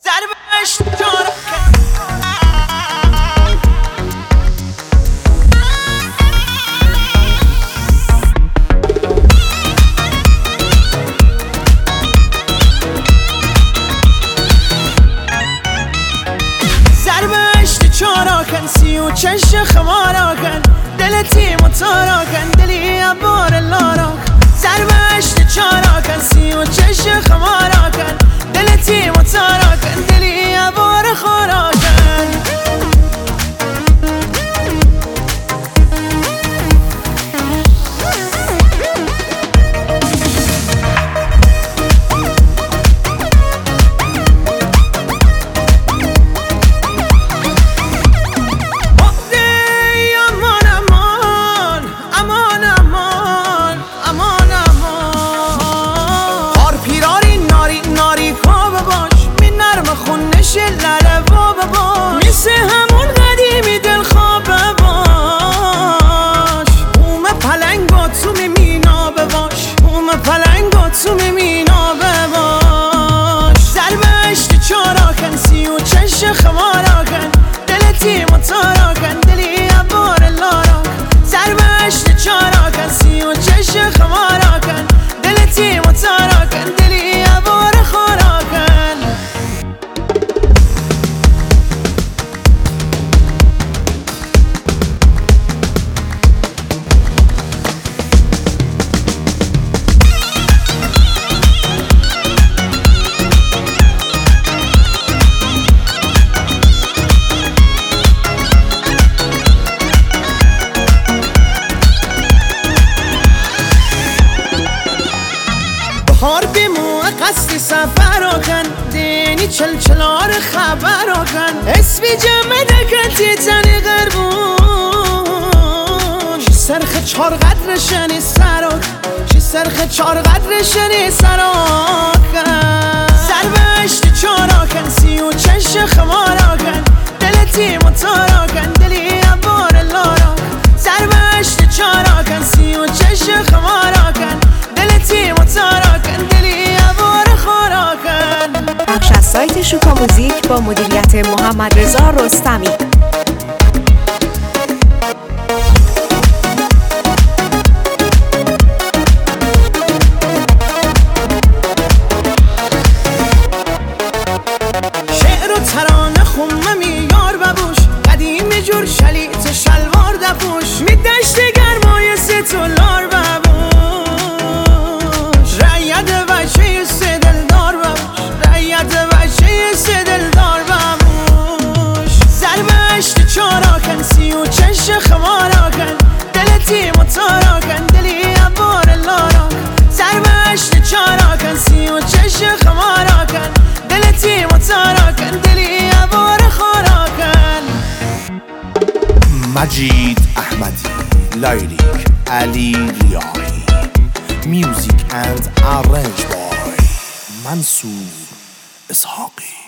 چاراکن سی و چش خماراکن دل تیم و تاراکن دلی عبار لاراک زربشت چاراکن سی و چش خماراکن دل تیم و تاراکن دلی عبار خوراکن مثل همون قدیمی دل خواب باش بوم پلنگا تو میمینا بباش بوم پلنگا تو میمینا بباش زربشت چاراکن سی و چش خماراکن دل تیم و تاراکن دلی عبار لاراک زربشت چاراکن سی و چش خماراکن دل تیم و تاراکن دلی عبار خوراکن هار بیمو قصد سفر آکن دینی چلچلار خبر آکن اسبی جمع دکتی تنی غربون شی سرخ چار قدر شنی سراک شی سرخ چار قدر شنی سراکن زربشت چاراکن سی و چش خماراکن دل تیم و تاراکن دلی عبار لاراک زربشت چاراکن سی و چش خماراکن دل تیم و تاراکن دلی عبار خوراکن. بخش از سایت شوکا موزیک با مدیریت محمد رضا رستمی. شعر و ترانه خمه میار ببوش قدیم جور شلیت شلوار دپوش میدشت گرمای ستولار ببوش رعیت بچه سه دلدار ببوش رعیت بچه سه دلدار ببوش زربشت چاراکن سی و چش خماراکن دل تیم و تاراکن دلی عبار لاراک زربشت چاراکن سی و چش خماراکن دل تیم و تاراکن دلی عبار خوراکن. مجید احمدی، لیریک علی ریاحی، میوزیک اند ارنج بای منصور اسحاقی.